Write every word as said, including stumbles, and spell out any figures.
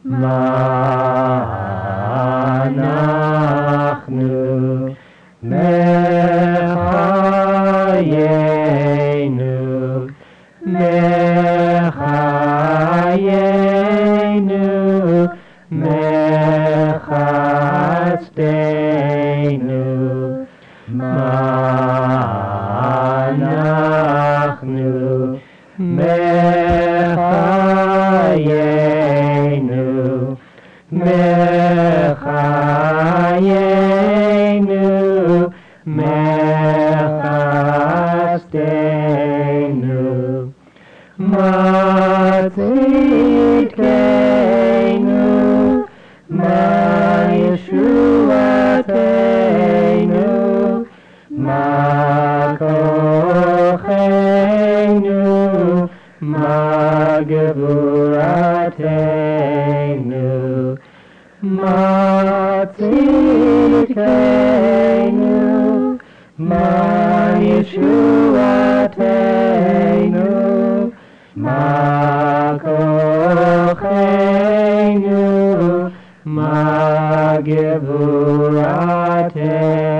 מה אנחנו מחיינו, מחיינו, מחסדנו, מה אנחנו מחיינו, מחיינו, מחסדנו, מה צדקנו, מה ישועתנו, מה כוחנו, מה גבורתנו, מה צדקנו, מה ישועתנו, מה כוחנו, מה גבורתנו.